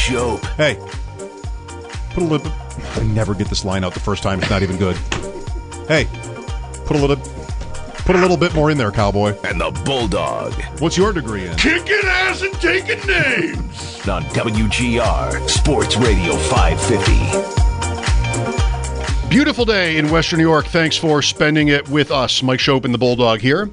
Shope. Hey, put a little. I never get this line out the first time. It's not even good. Hey, put a little bit more in there, cowboy. And the Bulldog. What's your degree in? Kicking ass and taking names. On WGR Sports Radio 550. Beautiful day in Western New York. Thanks for spending it with us. Mike Shope and the Bulldog here.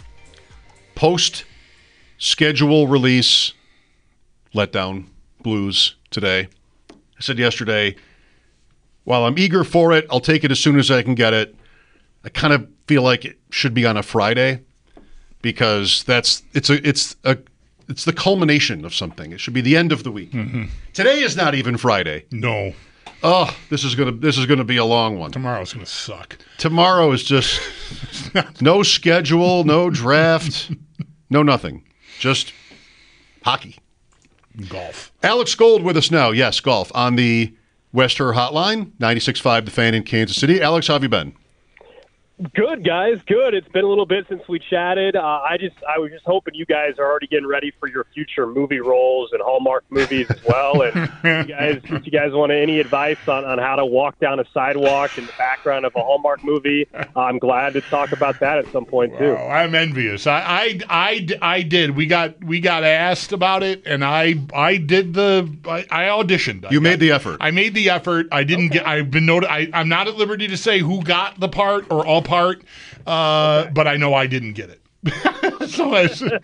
Post-schedule release letdown blues today. I said yesterday, while I'm eager for it, I'll take it as soon as I can get it. I kind of feel like it should be on a Friday because it's the culmination of something. It should be the end of the week. Mm-hmm. Today is not even Friday. No. Oh, this is gonna be a long one. Tomorrow's gonna suck. Tomorrow is just no schedule, no draft, no nothing. Just hockey. Golf. Alex Gold with us now. Yes, golf on the West Her Hotline, 96.5 The Fan in Kansas City. Alex, how have you been? Good, guys. Good. It's been a little bit since we chatted. I was just hoping you guys are already getting ready for your future movie roles and Hallmark movies as well. And if you guys want any advice on how to walk down a sidewalk in the background of a Hallmark movie, I'm glad to talk about that at some point too. Wow, I'm envious. I did. We got asked about it, and I auditioned. You made the effort. I made the effort. I didn't get. I've been noted. I'm not at liberty to say who got the part or all part, but I know I didn't get it. So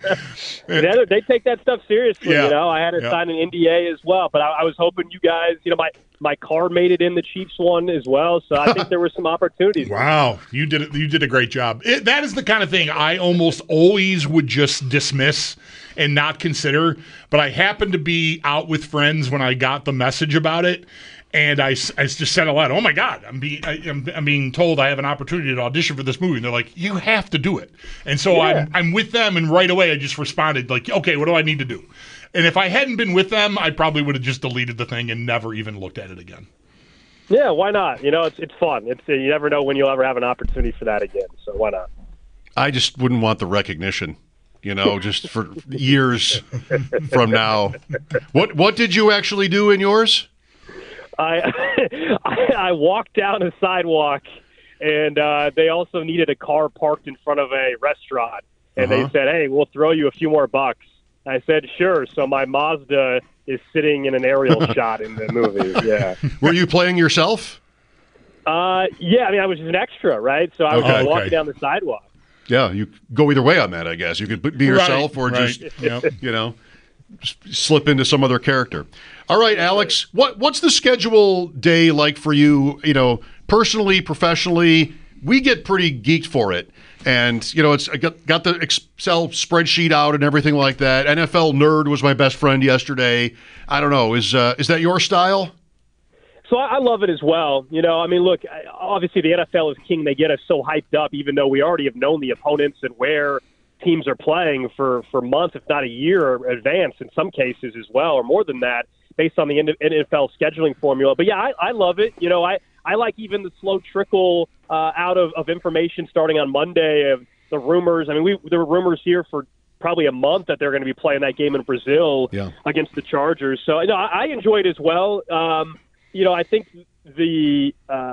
they take that stuff seriously. Yeah. You know, I had to sign an NDA as well, but I was hoping you guys, my car made it in the Chiefs one as well, so I think there were some opportunities. Wow, you did it. You did a great job. That is the kind of thing I almost always would just dismiss and not consider, but I happened to be out with friends when I got the message about it. And I just said a lot. Oh my God! I'm being told I have an opportunity to audition for this movie, and they're like, "You have to do it." And so I'm with them, and right away I just responded like, "Okay, what do I need to do?" And if I hadn't been with them, I probably would have just deleted the thing and never even looked at it again. Yeah, why not? It's fun. You never know when you'll ever have an opportunity for that again. So why not? I just wouldn't want the recognition. Just for years from now. What did you actually do in yours? I walked down a sidewalk, and they also needed a car parked in front of a restaurant. And they said, "Hey, we'll throw you a few more bucks." I said, "Sure." So my Mazda is sitting in an aerial shot in the movie. Yeah. Were you playing yourself? Yeah. I was just an extra, right? So I was just walking down the sidewalk. Yeah, you go either way on that, I guess. You could be yourself or just, slip into some other character. All right, Alex, what's the schedule day like for you, personally, professionally? We get pretty geeked for it. And, I got the Excel spreadsheet out and everything like that. NFL Nerd was my best friend yesterday. I don't know. Is that your style? So I love it as well. Look, obviously the NFL is king. They get us so hyped up, even though we already have known the opponents and where teams are playing for months, if not a year advance in some cases as well, or more than that, based on the NFL scheduling formula. But yeah, I love it. I like even the slow trickle out of information starting on Monday of the rumors. There were rumors here for probably a month that they're going to be playing that game in Brazil against the Chargers. So I enjoy it as well. I think the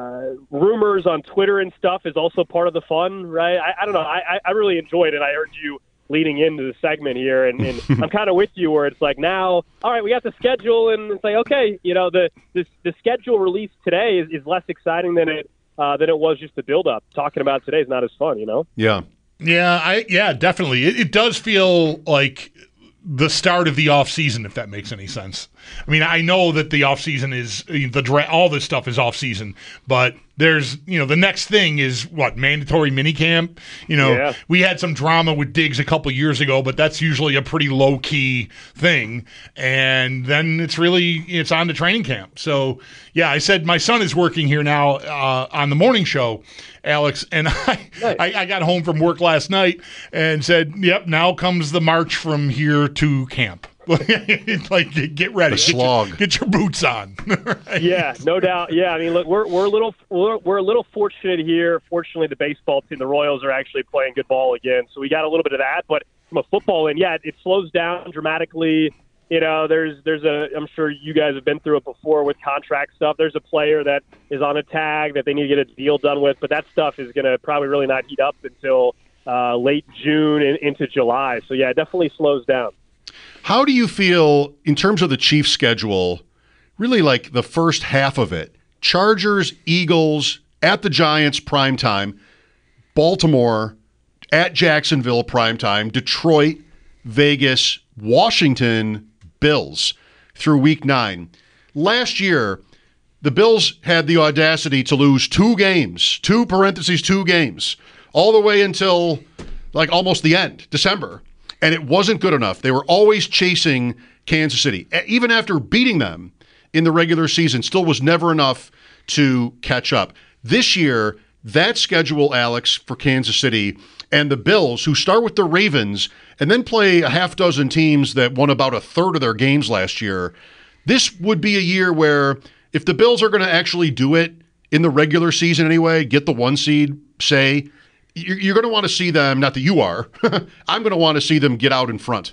rumors on Twitter and stuff is also part of the fun, right? I don't know. I really enjoyed it. I heard you leading into the segment here, and I'm kind of with you where it's like now, all right, we got the schedule, and it's like, okay, the schedule release today is less exciting than it was just the build-up. Talking about today is not as fun, Yeah. Yeah, definitely. It does feel like the start of the off season, if that makes any sense. I know that the off season is all this stuff is off season, but there's the next thing is mandatory minicamp. We had some drama with Diggs a couple years ago, but that's usually a pretty low key thing, and then it's on to training camp. So yeah, I said my son is working here now on the morning show, Alex, and I got home from work last night and said, "Yep, now comes the march from here to camp." Like, get ready, the slog. Get your boots on. Right? Yeah, no doubt. Yeah, look, we're a little fortunate here. Fortunately, the baseball team, the Royals, are actually playing good ball again, so we got a little bit of that. But from a football end, it slows down dramatically. I'm sure you guys have been through it before with contract stuff. There's a player that is on a tag that they need to get a deal done with, but that stuff is going to probably really not heat up until late June and into July. So, yeah, it definitely slows down. How do you feel in terms of the Chiefs' schedule, really like the first half of it? Chargers, Eagles, at the Giants, primetime, Baltimore, at Jacksonville, primetime, Detroit, Vegas, Washington, Bills through week 9. Last year, the Bills had the audacity to lose 2 games, 2 games, all the way until like almost the end, December. And it wasn't good enough. They were always chasing Kansas City. Even after beating them in the regular season, still was never enough to catch up. This year, that schedule, Alex, for Kansas City and the Bills, who start with the Ravens and then play a half dozen teams that won about a third of their games last year, this would be a year where if the Bills are going to actually do it in the regular season anyway, get the 1 seed, say, you're going to want to see them, not that you are, I'm going to want to see them get out in front.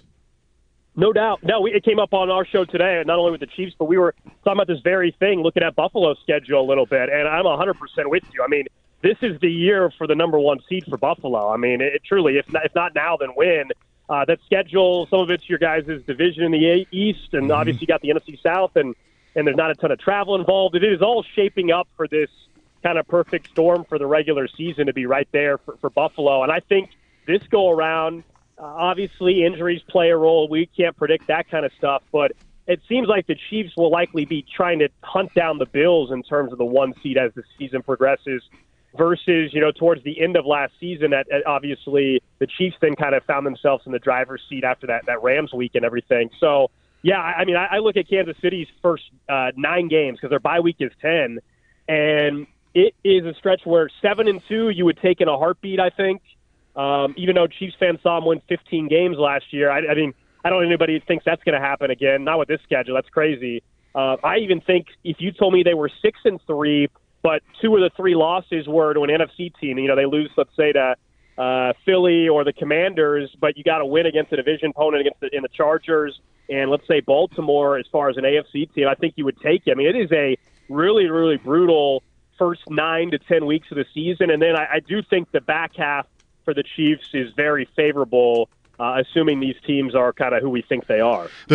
No doubt. No, it came up on our show today, not only with the Chiefs, but we were talking about this very thing, looking at Buffalo's schedule a little bit, and I'm 100% with you. I mean, this is the year for the number 1 seed for Buffalo. I mean, it truly, if not now, then when. That schedule, some of it's your guys' division in the East, and obviously you got the NFC South, and there's not a ton of travel involved. It is all shaping up for this kind of perfect storm for the regular season to be right there for Buffalo. And I think this go around, obviously injuries play a role. We can't predict that kind of stuff, but it seems like the Chiefs will likely be trying to hunt down the Bills in terms of the 1 seed as the season progresses versus, towards the end of last season, obviously the Chiefs then kind of found themselves in the driver's seat after that Rams week and everything. So, yeah, I mean, I look at Kansas City's first 9 games because their bye week is 10, and it is a stretch where 7-2 you would take in a heartbeat, I think. Even though Chiefs fans saw them win 15 games last year, I mean, I don't know anybody who thinks that's going to happen again. Not with this schedule. That's crazy. I even think if you told me they were 6-3, but 2 of the 3 losses were to an NFC team, they lose, let's say, to Philly or the Commanders, but you got to win against a division opponent in the Chargers and, let's say, Baltimore as far as an AFC team, I think you would take it. I mean, it is a really, really brutal first 9 to 10 weeks of the season, and then I do think the back half for the Chiefs is very favorable, assuming these teams are kind of who we think they are. The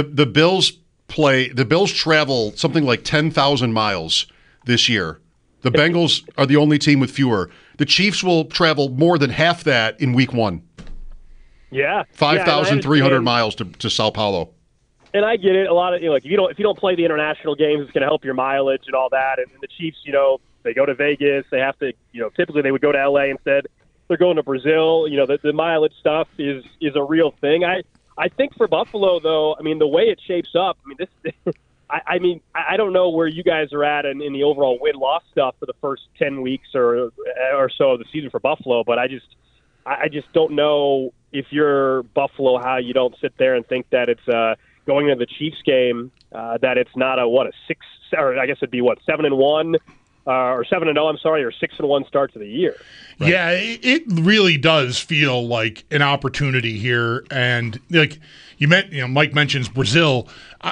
Bills travel something like 10,000 miles this year. The Bengals are the only team with fewer. The Chiefs will travel more than half that in week 1. Yeah. 5,300 miles to Sao Paulo. And I get it. A lot of, if you don't play the international games, it's going to help your mileage and all that. And the Chiefs, they go to Vegas. They have to, typically they would go to LA instead. They're going to Brazil. The mileage stuff is a real thing. I think for Buffalo, though, I mean, the way it shapes up, I mean, this. I don't know where you guys are at in the overall win-loss stuff for the first 10 weeks or so of the season for Buffalo, but I just don't know if you're Buffalo how you don't sit there and think that it's going into the Chiefs game that it's not a 6, or I guess it'd be 7-1 or 7-0, I'm sorry, or 6-1 start to the year. Right? Yeah, it really does feel like an opportunity here, and like Mike mentions Brazil.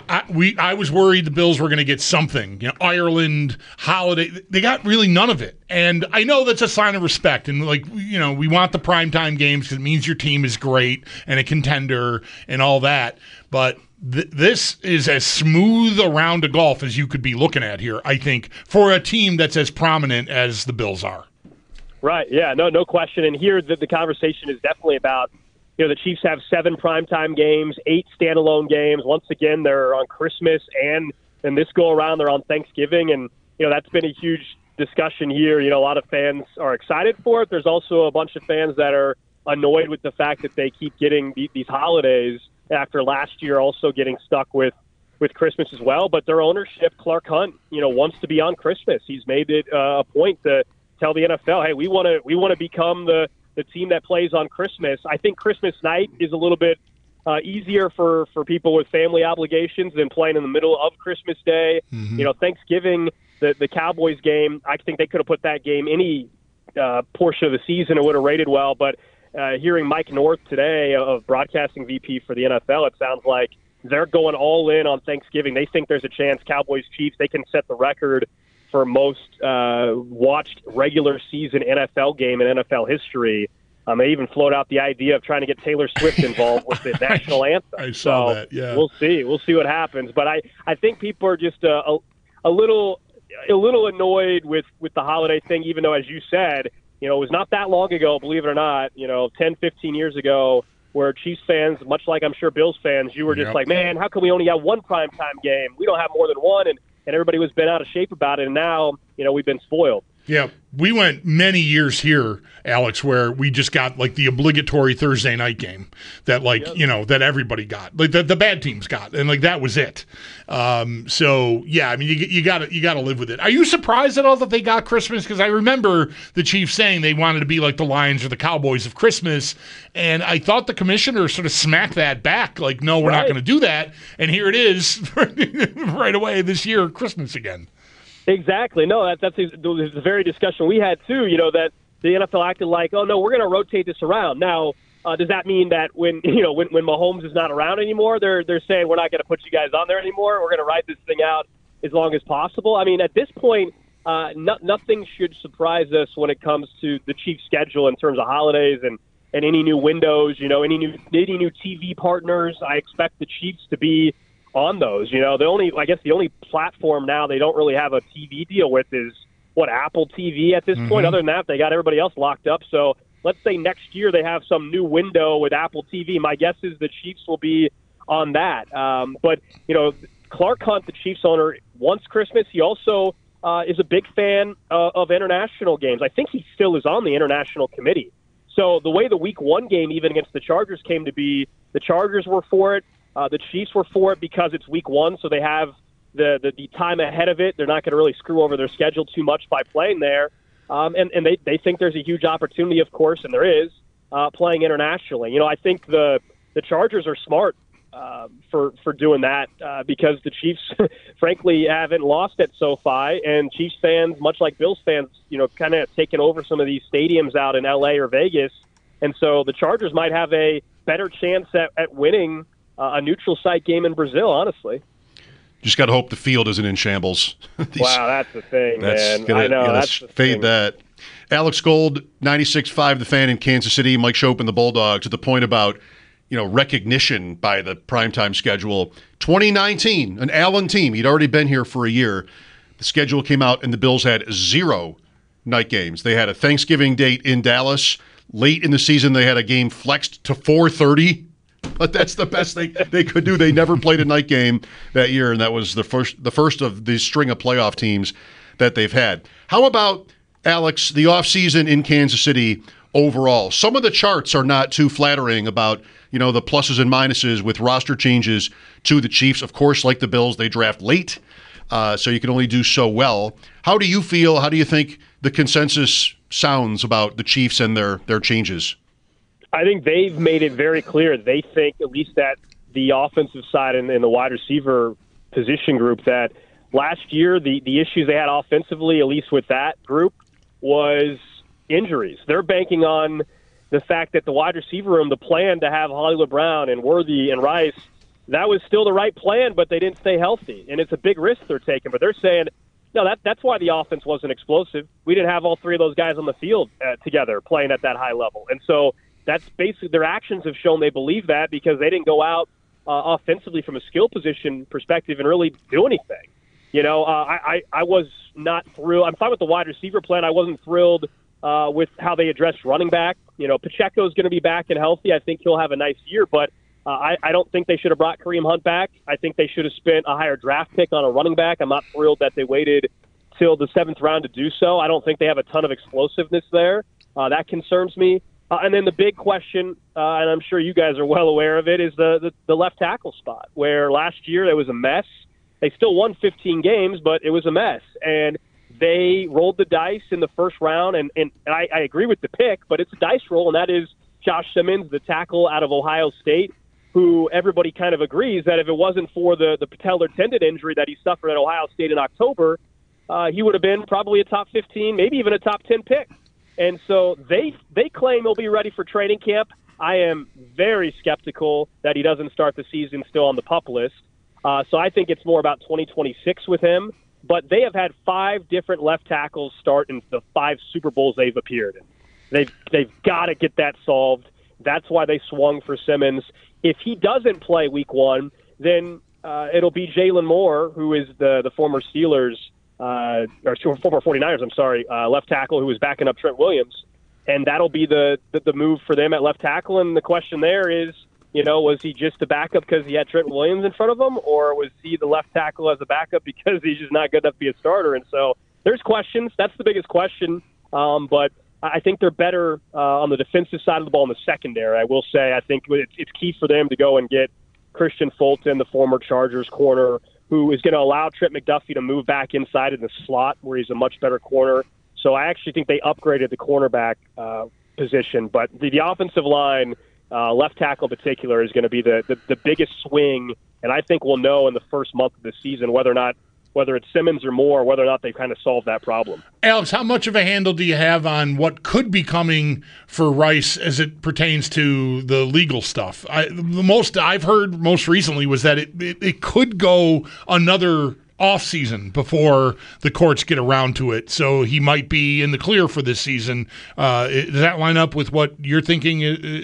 I was worried the Bills were going to get something. Ireland, holiday, they got really none of it, and I know that's a sign of respect. And we want the primetime games because it means your team is great and a contender and all that, but. This is as smooth a round of golf as you could be looking at here, I think, for a team that's as prominent as the Bills are. Right, yeah, no question. And here the conversation is definitely about, the Chiefs have 7 primetime games, 8 standalone games. Once again, they're on Christmas, and this go-around, they're on Thanksgiving. And, that's been a huge discussion here. A lot of fans are excited for it. There's also a bunch of fans that are annoyed with the fact that they keep getting these holidays after last year also getting stuck with Christmas as well. But their ownership, Clark Hunt, wants to be on Christmas. He's made it a point to tell the NFL, hey, we want to become the team that plays on Christmas. I think Christmas night is a little bit easier for people with family obligations than playing in the middle of Christmas Day. Mm-hmm. Thanksgiving, the Cowboys game, I think they could have put that game any portion of the season and would have rated well. But hearing Mike North today of broadcasting VP for the NFL, it sounds like they're going all in on Thanksgiving. They think there's a chance Cowboys-Chiefs, they can set the record for most watched regular season NFL game in NFL history. They even float out the idea of trying to get Taylor Swift involved with the national anthem. I saw that, yeah. We'll see. We'll see what happens. But I think people are just a little annoyed with the holiday thing, even though, as you said, it was not that long ago, believe it or not, 10, 15 years ago, where Chiefs fans, much like I'm sure Bills fans, you were just like, man, how come we only have one primetime game? We don't have more than one, and everybody was bent out of shape about it, and now, we've been spoiled. Yeah, we went many years here, Alex, where we just got like the obligatory Thursday night game that that everybody got, like the bad teams got, and like that was it. So yeah, I mean you got to live with it. Are you surprised at all that they got Christmas? Because I remember the Chiefs saying they wanted to be like the Lions or the Cowboys of Christmas, and I thought the commissioner sort of smacked that back, like no, we're not going to do that, and here it is right away this year, Christmas again. Exactly. No, that's the very discussion we had too. That the NFL acted like, oh no, we're going to rotate this around. Now, does that mean that when Mahomes is not around anymore, they're saying we're not going to put you guys on there anymore? We're going to ride this thing out as long as possible. I mean, at this point, nothing should surprise us when it comes to the Chiefs' schedule in terms of holidays and any new windows. Any new TV partners. I expect the Chiefs to be on those. The only platform now they don't really have a TV deal with is Apple TV at this point. Other than that, they got everybody else locked up. So let's say next year they have some new window with Apple TV. My guess is the Chiefs will be on that. But Clark Hunt, the Chiefs owner, wants Christmas. He also is a big fan of international games. I think he still is on the international committee. So the way the Week 1 game, even against the Chargers, came to be, the Chargers were for it. The Chiefs were for it because it's Week 1, so they have the time ahead of it. They're not going to really screw over their schedule too much by playing there. And they think there's a huge opportunity, of course, and there is, playing internationally. I think the Chargers are smart for doing that because the Chiefs, frankly, haven't lost at SoFi, and Chiefs fans, much like Bills fans, kind of taken over some of these stadiums out in L.A. or Vegas. And so the Chargers might have a better chance at winning a neutral site game in Brazil, honestly. Just got to hope the field isn't in shambles. Wow, that's the thing, man. I know, that's the fade thing. that. Alex Gold, 96.5 The Fan in Kansas City, Mike Schopp and the Bulldogs, to the point about, recognition by the primetime schedule. 2019, an Allen team. He'd already been here for a year. The schedule came out, and the Bills had 0 night games. They had a Thanksgiving date in Dallas. Late in the season, they had a game flexed to 4:30. But that's the best they could do. They never played a night game that year, and that was the first of the string of playoff teams that they've had. How about, Alex, the offseason in Kansas City overall? Some of the charts are not too flattering about, the pluses and minuses with roster changes to the Chiefs. Of course, like the Bills, they draft late, so you can only do so well. How do you feel? How do you think the consensus sounds about the Chiefs and their changes? I think they've made it very clear. They think, at least at the offensive side and the wide receiver position group, that last year the issues they had offensively, at least with that group, was injuries. They're banking on the fact that the wide receiver room, the plan to have Hollywood Brown and Worthy and Rice, that was still the right plan, but they didn't stay healthy. And it's a big risk they're taking. But they're saying, no, that's why the offense wasn't explosive. We didn't have all three of those guys on the field together playing at that high level. And so that's basically, their actions have shown they believe that, because they didn't go out offensively from a skill position perspective and really do anything. I was not thrilled. I'm fine with the wide receiver plan. I wasn't thrilled with how they addressed running back. Pacheco's going to be back and healthy. I think he'll have a nice year, but I don't think they should have brought Kareem Hunt back. I think they should have spent a higher draft pick on a running back. I'm not thrilled that they waited till the 7th round to do so. I don't think they have a ton of explosiveness there. That concerns me. And then the big question, and I'm sure you guys are well aware of it, is the left tackle spot, where last year it was a mess. They still won 15 games, but it was a mess. And they rolled the dice in the first round, and I agree with the pick, but it's a dice roll, and that is Josh Simmons, the tackle out of Ohio State, who everybody kind of agrees that if it wasn't for the patellar tendon injury that he suffered at Ohio State in October, he would have been probably a top 15, maybe even a top 10 pick. And so they claim he'll be ready for training camp. I am very skeptical that he doesn't start the season still on the PUP list. So I think it's more about 2026 with him. But they have had 5 different left tackles start in the 5 Super Bowls they've appeared in. They've got to get that solved. That's why they swung for Simmons. If he doesn't play week 1, then it'll be Jalen Moore, who is the former Steelers, or former 49ers, left tackle who was backing up Trent Williams. And that'll be the move for them at left tackle. And the question there is, was he just a backup because he had Trent Williams in front of him, or was he the left tackle as a backup because he's just not good enough to be a starter? And so there's questions. That's the biggest question. But I think they're better on the defensive side of the ball in the secondary. I will say I think it's key for them to go and get Christian Fulton, the former Chargers corner, who is going to allow Trent McDuffie to move back inside in the slot where he's a much better corner. So I actually think they upgraded the cornerback position. But the offensive line, left tackle in particular, is going to be the biggest swing, and I think we'll know in the first month of the season whether it's Simmons or Moore, whether or not they've kind of solved that problem. Alex, how much of a handle do you have on what could be coming for Rice as it pertains to the legal stuff? The most I've heard most recently was that it could go another off-season before the courts get around to it, so he might be in the clear for this season. Does that line up with what you're thinking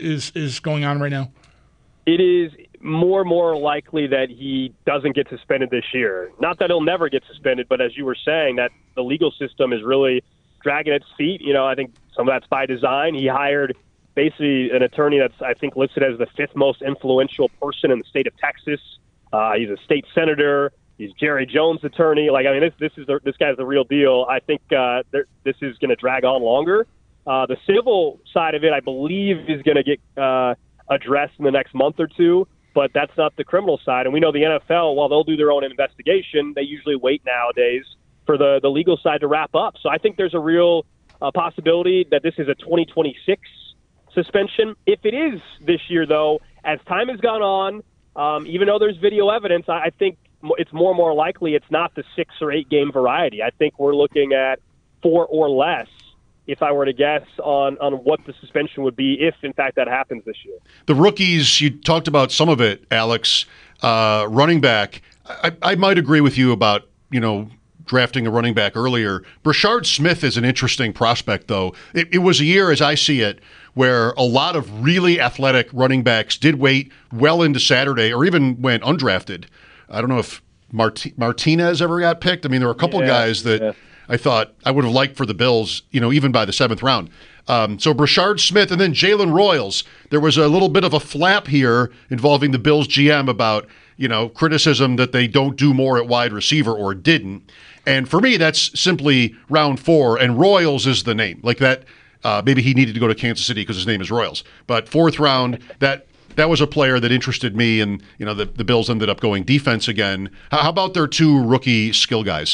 is going on right now? It is more likely that he doesn't get suspended this year. Not that he'll never get suspended, but as you were saying, that the legal system is really dragging its feet. I think some of that's by design. He hired basically an attorney that's, I think, listed as the 5th most influential person in the state of Texas. He's a state senator. He's Jerry Jones' attorney. This guy's the real deal. I think this is going to drag on longer. The civil side of it, I believe, is going to get addressed in the next month or two, but that's not the criminal side. And we know the NFL, while they'll do their own investigation, they usually wait nowadays for the legal side to wrap up. So I think there's a real possibility that this is a 2026 suspension. If it is this year, though, as time has gone on, even though there's video evidence, I think it's more and more likely it's not the 6 or 8 game variety. I think we're looking at 4 or less, if I were to guess, on what the suspension would be if, in fact, that happens this year. The rookies, you talked about some of it, Alex. Running back, I might agree with you about, drafting a running back earlier. Brashard Smith is an interesting prospect, though. It was a year, as I see it, where a lot of really athletic running backs did wait well into Saturday or even went undrafted. I don't know if Martinez ever got picked. I mean, there were a couple guys that I thought I would have liked for the Bills, even by the 7th round. So Brashard Smith and then Jalen Royals. There was a little bit of a flap here involving the Bills GM about, criticism that they don't do more at wide receiver or didn't. And for me, that's simply round 4, and Royals is the name. Like that, maybe he needed to go to Kansas City because his name is Royals. But 4th round, that was a player that interested me, and the Bills ended up going defense again. How about their 2 rookie skill guys?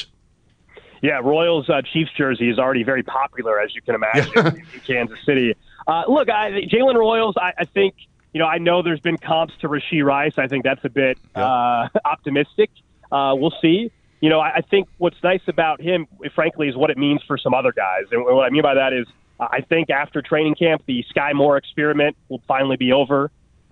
Yeah, Royals Chiefs jersey is already very popular, as you can imagine, in Kansas City. Look, Jalen Royals, I think, I know there's been comps to Rashee Rice. I think that's a bit optimistic. We'll see. I think what's nice about him, frankly, is what it means for some other guys. And what I mean by that is I think after training camp, the Sky Moore experiment will finally be over.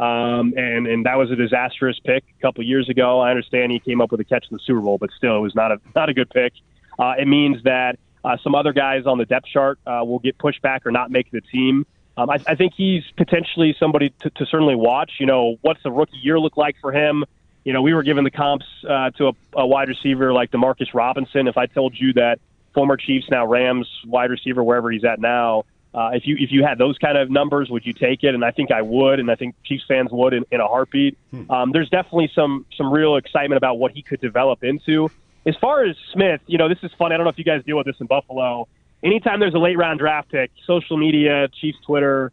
And that was a disastrous pick a couple of years ago. I understand he came up with a catch in the Super Bowl, but still, it was not a good pick. It means that some other guys on the depth chart will get pushed back or not make the team. I think he's potentially somebody to certainly watch. What's the rookie year look like for him? We were given the comps to a wide receiver like DeMarcus Robinson. If I told you that former Chiefs, now Rams wide receiver, wherever he's at now, if you had those kind of numbers, would you take it? And I think I would, and I think Chiefs fans would in a heartbeat. There's definitely some real excitement about what he could develop into. As far as Smith, this is funny. I don't know if you guys deal with this in Buffalo. Anytime there's a late-round draft pick, social media, Chiefs Twitter,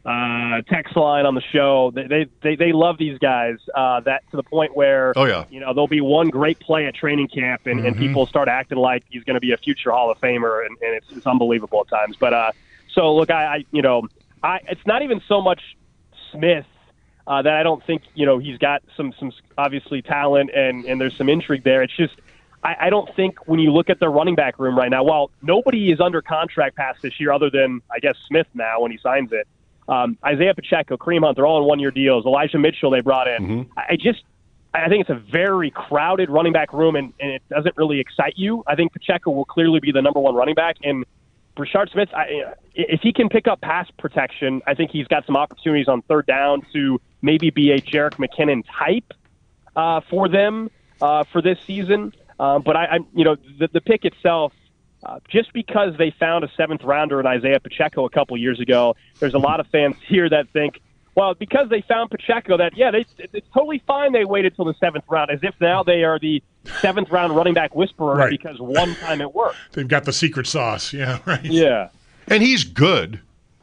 text line on the show, they love these guys that to the point where there'll be one great play at training camp, and people start acting like he's going to be a future Hall of Famer, and it's unbelievable at times. But so look, it's not even so much Smith that I don't think he's got some obviously talent and there's some intrigue there. It's just I don't think when you look at their running back room right now, while nobody is under contract past this year other than, I guess, Smith now when he signs it, Isaiah Pacheco, Kareem Hunt, they're all in one-year deals. Elijah Mitchell they brought in. I think it's a very crowded running back room, and it doesn't really excite you. I think Pacheco will clearly be the number one running back, and Brashard Smith, if he can pick up pass protection, I think he's got some opportunities on third down to maybe be a Jerick McKinnon type for them for this season. But the pick itself, just because they found a seventh rounder in Isaiah Pacheco a couple years ago, there's a lot of fans here that think, well, because they found Pacheco, it's totally fine they waited till the seventh round, as if now they are the seventh round running back whisperer because one time it worked. They've got the secret sauce. Yeah, right. Yeah. And he's good.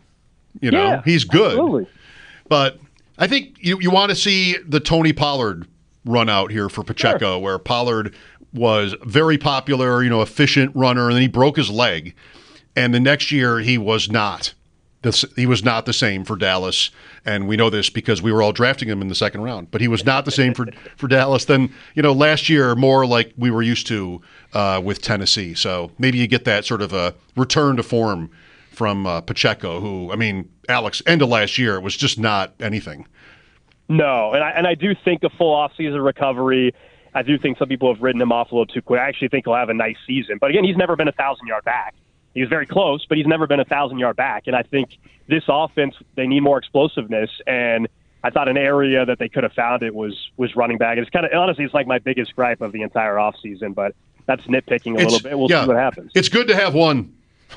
He's good. Absolutely. But I think you want to see the Tony Pollard run out here for Pacheco, where Pollard was very popular, efficient runner, and then he broke his leg. And the next year he was not. He was not the same for Dallas, and we know this because we were all drafting him in the second round. But he was not the same for Dallas than last year, more like we were used to with Tennessee. So maybe you get that sort of a return to form from Pacheco, who, Alex, end of last year, it was just not anything. No, and I do think a full offseason recovery. I do think some people have written him off a little too quick. I actually think he'll have a nice season. But again, he's never been a 1,000-yard back. He was very close, but he's never been a 1,000-yard back. And I think this offense, they need more explosiveness. And I thought an area that they could have found it was running back. It's kind of, honestly, it's like my biggest gripe of the entire offseason, but that's nitpicking a little bit. We'll see what happens. It's good to have one.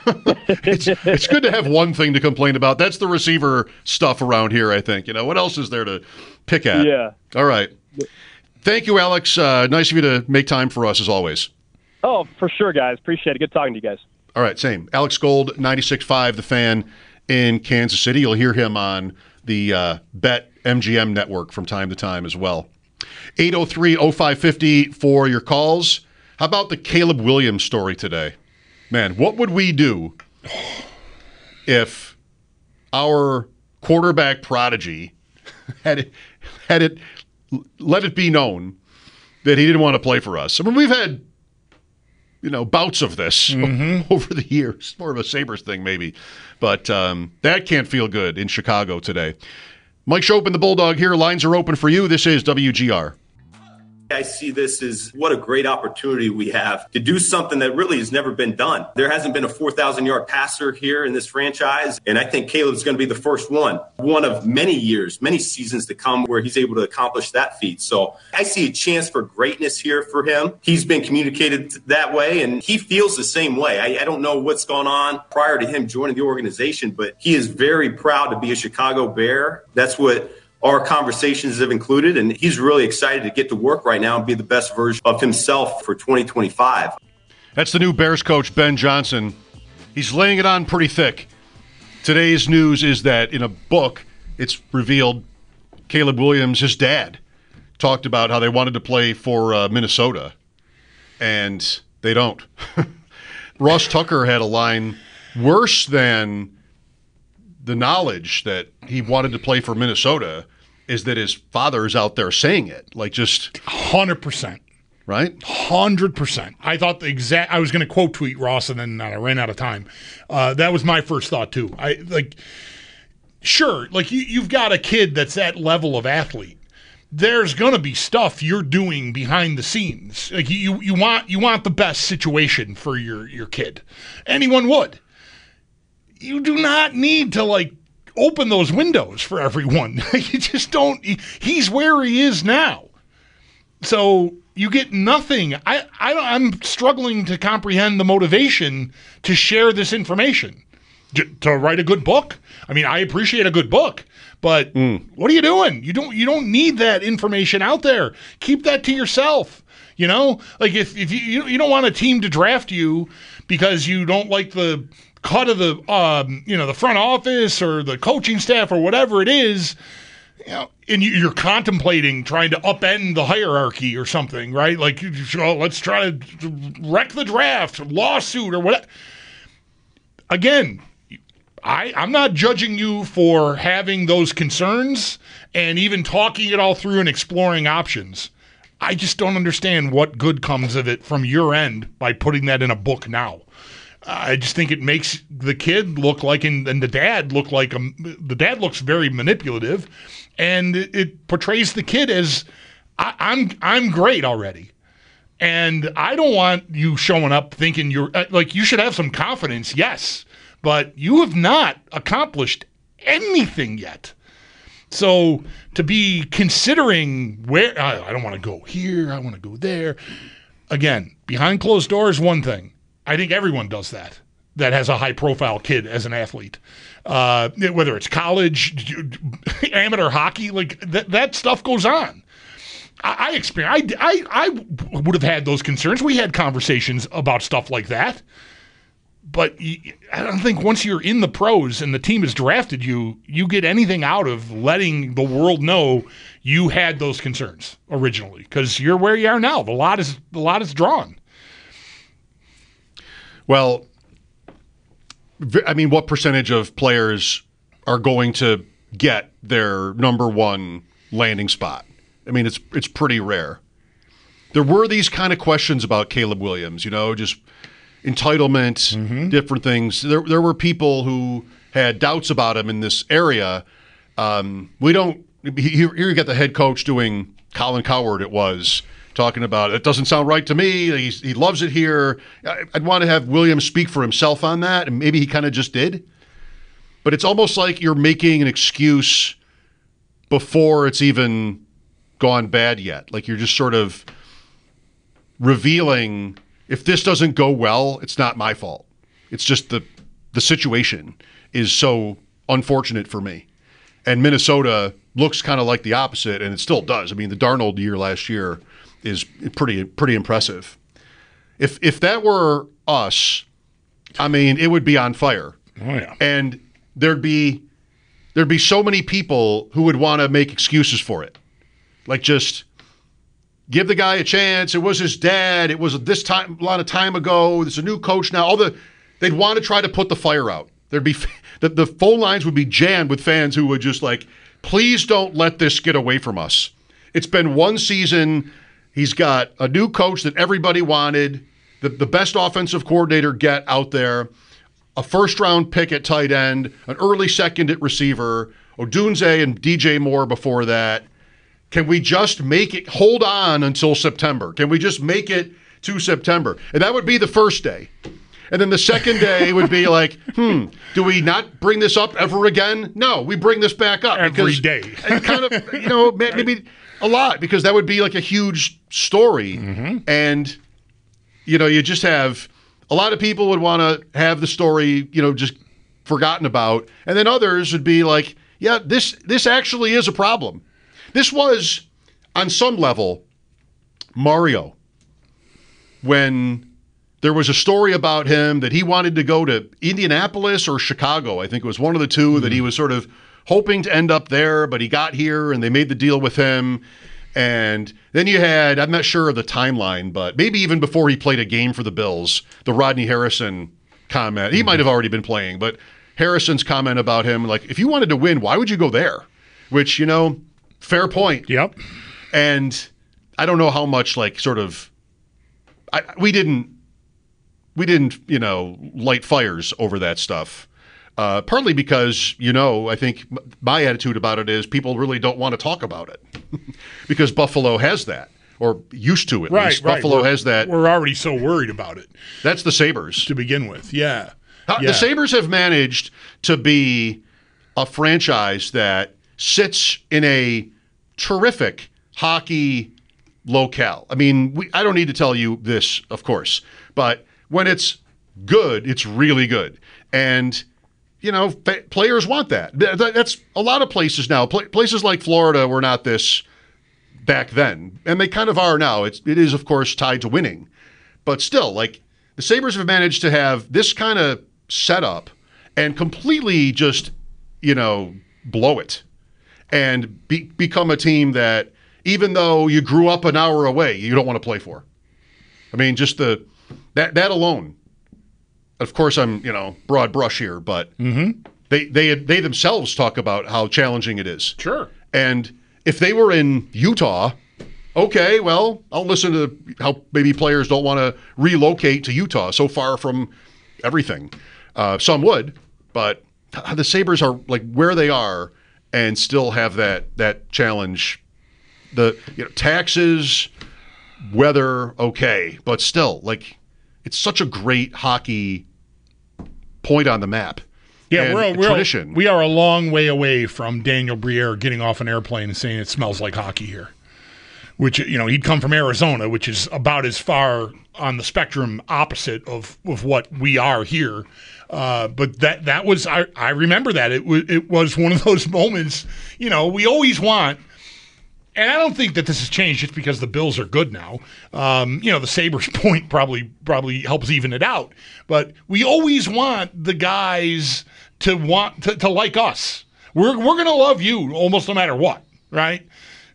it's good to have one thing to complain about. That's the receiver stuff around here, I think. What else is there to pick at? Yeah. All right. Thank you, Alex. Nice of you to make time for us, as always. Oh, for sure, guys. Appreciate it. Good talking to you guys. All right, same. Alex Gold, 96.5, The Fan in Kansas City. You'll hear him on the Bet MGM network from time to time as well. 803-0550 for your calls. How about the Caleb Williams story today? Man, what would we do if our quarterback prodigy had it let it be known that he didn't want to play for us? We've had bouts of this over the years. More of a Sabres thing, maybe. But that can't feel good in Chicago today. Mike Chopin, the Bulldog here. Lines are open for you. This is WGR. I see this as what a great opportunity we have to do something that really has never been done. There hasn't been a 4,000-yard passer here in this franchise, and I think Caleb's going to be the first one of many years, many seasons to come where he's able to accomplish that feat. So I see a chance for greatness here for him. He's been communicated that way, and he feels the same way. I don't know what's gone on prior to him joining the organization, but he is very proud to be a Chicago Bear. That's what our conversations have included, and he's really excited to get to work right now and be the best version of himself for 2025. That's the new Bears coach, Ben Johnson. He's laying it on pretty thick. Today's news is that in a book, it's revealed Caleb Williams, his dad, talked about how they wanted to play for Minnesota, and they don't. Ross Tucker had a line worse than the knowledge that he wanted to play for Minnesota is that his father is out there saying it. Like, just 100%. Right? 100%. I thought I was going to quote tweet Ross, and then I ran out of time. That was my first thought too. Sure, you've got a kid that's that level of athlete. There's going to be stuff you're doing behind the scenes. Like you want the best situation for your kid. Anyone would. You do not need to open those windows for everyone. You just don't. He's where he is now. So you get nothing. I'm struggling to comprehend the motivation to share this information. To write a good book. I appreciate a good book, but what are you doing? You don't need that information out there. Keep that to yourself. If you don't want a team to draft you because you don't like the cut of the front office or the coaching staff or whatever it is, and you're contemplating trying to upend the hierarchy or something, right? Let's try to wreck the draft, lawsuit or whatever. Again, I'm not judging you for having those concerns and even talking it all through and exploring options. I just don't understand what good comes of it from your end by putting that in a book now. I just think it makes the kid look like, and the dad look like, the dad looks very manipulative, and it portrays the kid as, I'm great already. And I don't want you showing up thinking you're, like, you should have some confidence, yes, but you have not accomplished anything yet. So to be considering where, I don't want to go here, I want to go there. Again, behind closed doors, one thing. I think everyone does that has a high-profile kid as an athlete. Whether it's college, amateur hockey, like that stuff goes on. I would have had those concerns. We had conversations about stuff like that. But I don't think once you're in the pros and the team has drafted you, you get anything out of letting the world know you had those concerns originally, because you're where you are now. The lot is drawn. Well, I mean, what percentage of players are going to get their number one landing spot? I mean, it's pretty rare. There were these kind of questions about Caleb Williams, just entitlement, different things. There were people who had doubts about him in this area. Here you got the head coach doing Colin Cowherd, it was, talking about, it doesn't sound right to me. He loves it here. I'd want to have Williams speak for himself on that, and maybe he kind of just did. But it's almost like you're making an excuse before it's even gone bad yet. Like you're just sort of revealing, if this doesn't go well, it's not my fault. It's just the situation is so unfortunate for me. And Minnesota looks kind of like the opposite, and it still does. I mean, the Darnold year last year is pretty impressive. If that were us, I mean, it would be on fire. Oh yeah. And there'd be so many people who would want to make excuses for it. Like, just give the guy a chance. It was his dad. It was this time, a lot of time ago. There's a new coach now. They'd want to try to put the fire out. There'd be the phone lines would be jammed with fans who would just like, please don't let this get away from us. It's been one season. He's got a new coach that everybody wanted, the best offensive coordinator get out there, a first-round pick at tight end, an early second at receiver, Odunze and DJ Moore before that. Can we just hold on until September? Can we just make it to September? And that would be the first day. And then the second day would be like, do we not bring this up ever again? No, we bring this back up. Every day. Kind of, maybe a lot, because that would be like a huge story. And, you just have a lot of people would want to have the story, just forgotten about. And then others would be like, yeah, this actually is a problem. This was, on some level, Mario, when there was a story about him that he wanted to go to Indianapolis or Chicago. I think it was one of the two that he was sort of hoping to end up there, but he got here and they made the deal with him. And then you had, I'm not sure of the timeline, but maybe even before he played a game for the Bills, the Rodney Harrison comment. He might have already been playing, but Harrison's comment about him, like, if you wanted to win, why would you go there? Which, fair point. Yep. And I don't know how much, like, sort of, we didn't, light fires over that stuff. Partly because, I think my attitude about it is people really don't want to talk about it because Buffalo has that, or used to at least. Buffalo has that. We're already so worried about it. That's the Sabres. To begin with, yeah. The Sabres have managed to be a franchise that sits in a terrific hockey locale. I mean, I don't need to tell you this, of course, but when it's good, it's really good. And, players want that. That's a lot of places now. Places like Florida were not this back then, and they kind of are now. It is, of course, tied to winning. But still, like, the Sabres have managed to have this kind of setup and completely just, blow it and become a team that, even though you grew up an hour away, you don't want to play for. I mean, just that alone. Of course, I'm, broad brush here, but they themselves talk about how challenging it is. Sure. And if they were in Utah, okay, well, I'll listen to how maybe players don't want to relocate to Utah, so far from everything. Some would, but the Sabres are like where they are and still have that challenge. The taxes, weather, okay, but still, like, it's such a great hockey point on the map. Yeah, and tradition. We are a long way away from Daniel Briere getting off an airplane and saying it smells like hockey here. Which, he'd come from Arizona, which is about as far on the spectrum opposite of what we are here. But that was, I remember that. It was one of those moments, we always want. And I don't think that this has changed just because the Bills are good now. The Sabres point probably helps even it out. But we always want the guys to want to like us. We're going to love you almost no matter what, right?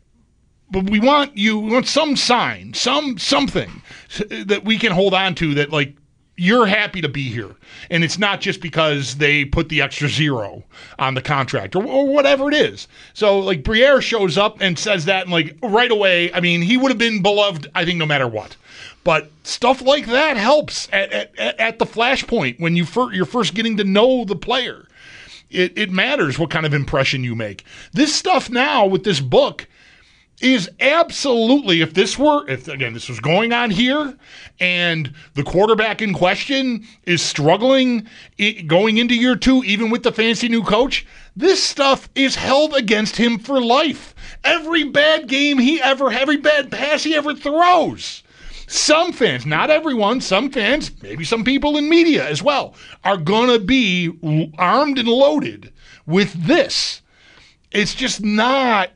But we want some sign, something that we can hold on to that, like, you're happy to be here. And it's not just because they put the extra zero on the contract or whatever it is. So, like, Briere shows up and says that, and, like, right away, I mean, he would have been beloved, I think, no matter what. But stuff like that helps at the flashpoint when you're first getting to know the player. It matters what kind of impression you make. This stuff now with this book is absolutely, if this was going on here and the quarterback in question is struggling going into year 2, even with the fancy new coach, this stuff is held against him for life. Every bad every bad pass he ever throws. Some fans, not everyone, some fans, maybe some people in media as well, are going to be armed and loaded with this. It's just not...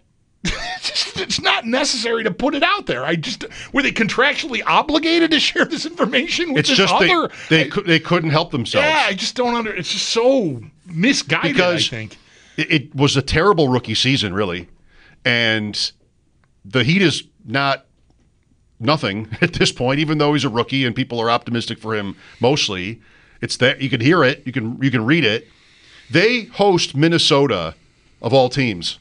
It's not necessary to put it out there. Were they contractually obligated to share this information with this author? They couldn't help themselves. Yeah, I just don't It's just so misguided, because I think. It was a terrible rookie season, really. And the Heat is not nothing at this point, even though he's a rookie and people are optimistic for him mostly. It's that you can hear it, you can read it. They host Minnesota, of all teams,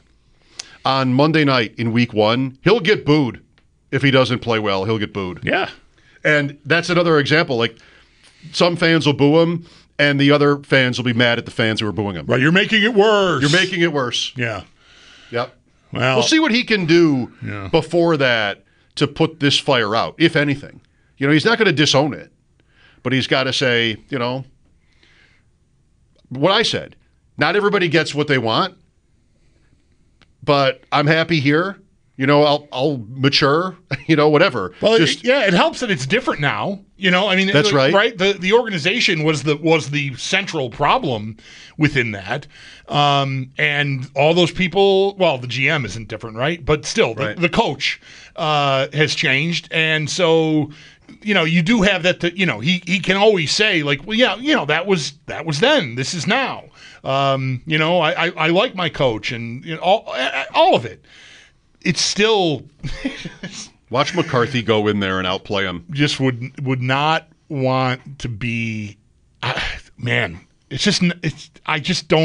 on Monday night in week 1. He'll get booed if he doesn't play well. He'll get booed. Yeah. And that's another example. Like, some fans will boo him, and the other fans will be mad at the fans who are booing him. Right, you're making it worse. You're making it worse. Yeah. Yep. Well, we'll see what he can do before that to put this fire out, if anything. He's not going to disown it, but he's got to say, what I said. Not everybody gets what they want, but I'm happy here. I'll mature, whatever. Well, it helps that it's different now. That's right. Right? The organization was the central problem within that. And all those people, well, the GM isn't different, right? But still, the coach has changed. And so, you do have that, he can always say, like, well, yeah, that was then. This is now. I like my coach and all of it. It's still watch McCarthy go in there and outplay him. Just would not want to be, man. I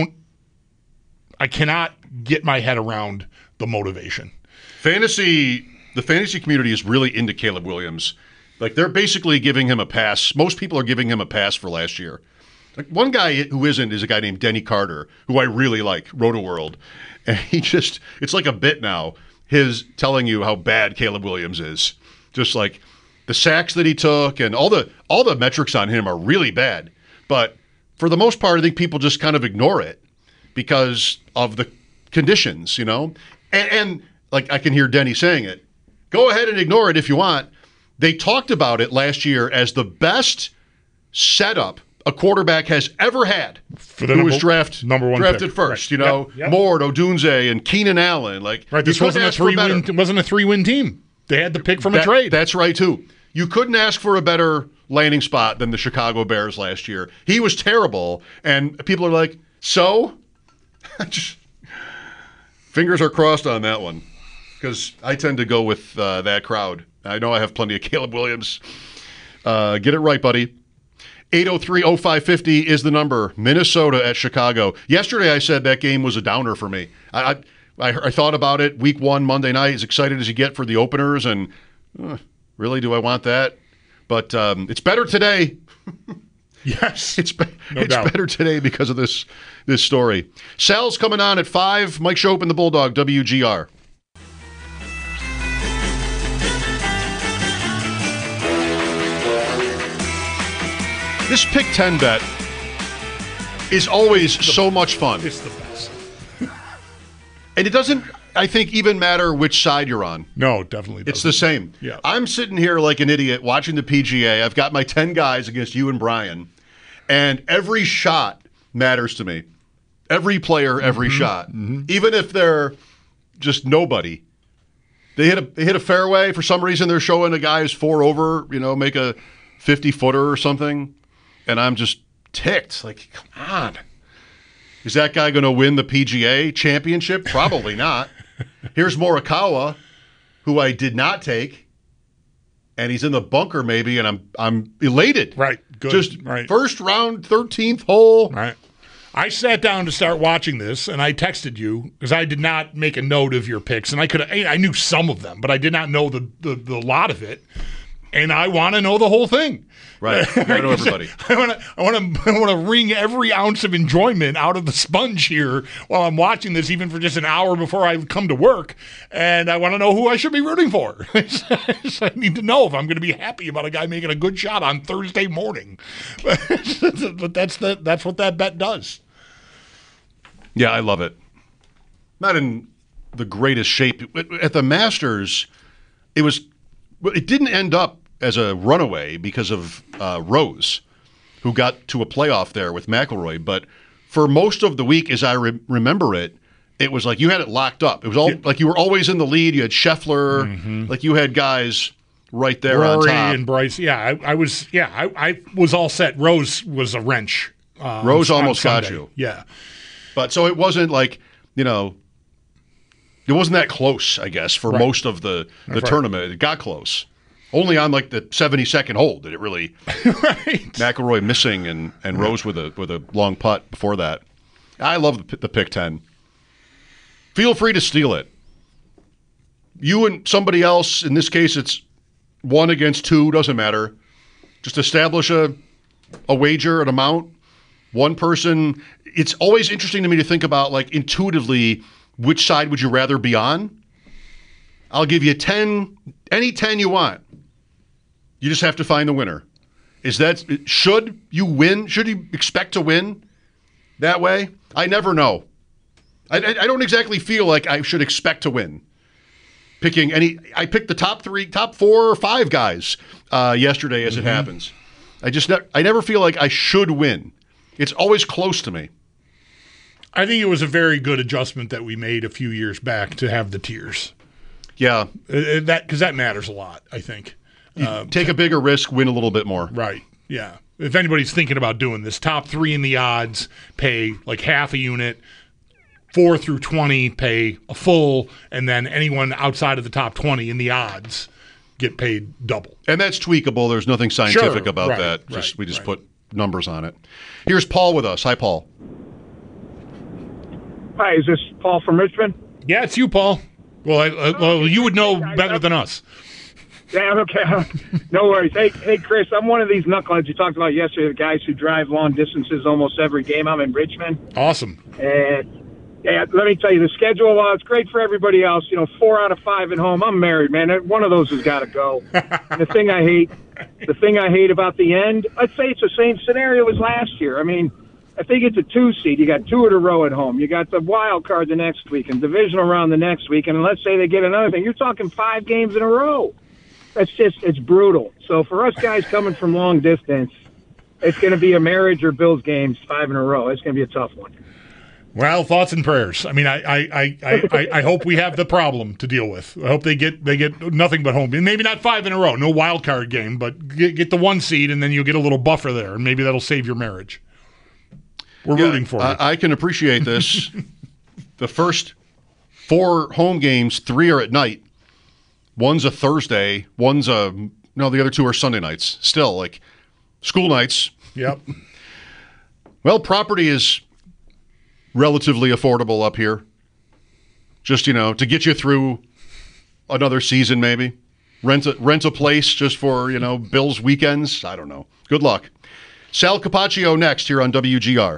cannot get my head around the motivation. The fantasy community is really into Caleb Williams. Like, they're basically giving him a pass. Most people are giving him a pass for last year. Like, one guy who isn't is a guy named Denny Carter, who I really like, Roto-World. And it's like a bit now, his telling you how bad Caleb Williams is. Just like the sacks that he took and all the metrics on him are really bad. But for the most part, I think people just kind of ignore it because of the conditions, And like, I can hear Denny saying it. Go ahead and ignore it if you want. They talked about it last year as the best setup a quarterback has ever had, who was drafted first. Right. Mord, Odunze, and Keenan Allen. Like, right, this wasn't a 3-win team. They had the pick from a trade. That's right too. You couldn't ask for a better landing spot than the Chicago Bears last year. He was terrible, and people are like, so? Fingers are crossed on that one, because I tend to go with that crowd. I know I have plenty of Caleb Williams. Get it right, buddy. 803-0550 is the number. Minnesota at Chicago. Yesterday I said that game was a downer for me. I thought about it. Week 1, Monday night, as excited as you get for the openers, and really, do I want that? But it's better today. Yes, It's No doubt. better today because of this story. Sal's coming on at 5. Mike Schopp and the Bulldog, WGR. This Pick 10 bet is always so much fun. It's the best. And it doesn't, I think, even matter which side you're on. No, definitely doesn't. It's the same. Yeah. I'm sitting here like an idiot watching the PGA. I've got my 10 guys against you and Brian, and every shot matters to me. Every player, every shot. Even if they're just nobody. They hit a fairway. For some reason, they're showing a guy who's 4 over, make a 50-footer or something. And I'm just ticked. Like, come on. Is that guy going to win the PGA championship? Probably not. Here's Morikawa, who I did not take, and he's in the bunker maybe, and I'm elated. Right. Good. Just right. first round, 13th hole. Right. I sat down to start watching this, and I texted you because I did not make a note of your picks, and I knew some of them, but I did not know the lot of it. And I want to know the whole thing. Right. I know everybody. I want to wring every ounce of enjoyment out of the sponge here while I'm watching this, even for just an hour before I come to work. And I want to know who I should be rooting for. So I need to know if I'm going to be happy about a guy making a good shot on Thursday morning. But that's what that bet does. Yeah, I love it. Not in the greatest shape. At the Masters, it didn't end up as a runaway because of Rose, who got to a playoff there with McIlroy. But for most of the week, as I remember it, it was like you had it locked up. It was all like you were always in the lead. You had Scheffler, like you had guys right there on Rory top. and Bryce. Yeah, I was all set. Rose was a wrench. Rose on almost got Sunday. you. Yeah. But so it wasn't like, it wasn't that close, I guess, for most of the tournament. It got close. Only on like the 72nd hole did it really. Right. McIlroy missing and Rose with a long putt before that. I love the pick 10. Feel free to steal it. You and somebody else, in this case it's 1 against 2, doesn't matter. Just establish a wager, an amount. One person. It's always interesting to me to think about, like, intuitively, which side would you rather be on? I'll give you 10, any 10 you want. You just have to find the winner. Should you win? Should you expect to win that way? I never know. I don't exactly feel like I should expect to win. I picked the top 4 or 5 guys yesterday as it happens. I never feel like I should win. It's always close to me. I think it was a very good adjustment that we made a few years back to have the tiers. Yeah. Because that matters a lot, I think. Take a bigger risk, win a little bit more. Right, yeah. If anybody's thinking about doing this, top 3 in the odds pay like half a unit, 4 through 20 pay a full, and then anyone outside of the top 20 in the odds get paid double. And that's tweakable. There's nothing scientific about that. We just put numbers on it. Here's Paul with us. Hi, Paul. Hi, is this Paul from Richmond? Yeah, it's you, Paul. Well, you would know better than us. Yeah, okay. No worries. Hey, Chris, I'm one of these knuckleheads you talked about yesterday, the guys who drive long distances almost every game. I'm in Richmond. Awesome. And let me tell you, the schedule, while it's great for everybody else, 4 out of 5 at home. I'm married, man. One of those has got to go. And the thing I hate about the end, I'd say it's the same scenario as last year. I mean, I think it's a 2 seed. You got 2 in a row at home. You got the wild card the next week and divisional round the next week. And let's say they get another thing. You're talking 5 games in a row. It's brutal. So for us guys coming from long distance, it's going to be a marriage or Bills games 5 in a row. It's going to be a tough one. Well, thoughts and prayers. I mean, I hope we have the problem to deal with. I hope they get nothing but home. Maybe not 5 in a row, no wild card game, but get the 1 seed, and then you'll get a little buffer there, and maybe that'll save your marriage. We're rooting for you. I can appreciate this. The first 4 home games, 3 are at night. One's a Thursday. The other 2 are Sunday nights. Still, like, school nights. Yep. Well, property is relatively affordable up here. Just, to get you through another season, maybe. Rent a place just for, Bills weekends. I don't know. Good luck. Sal Capaccio next here on WGR.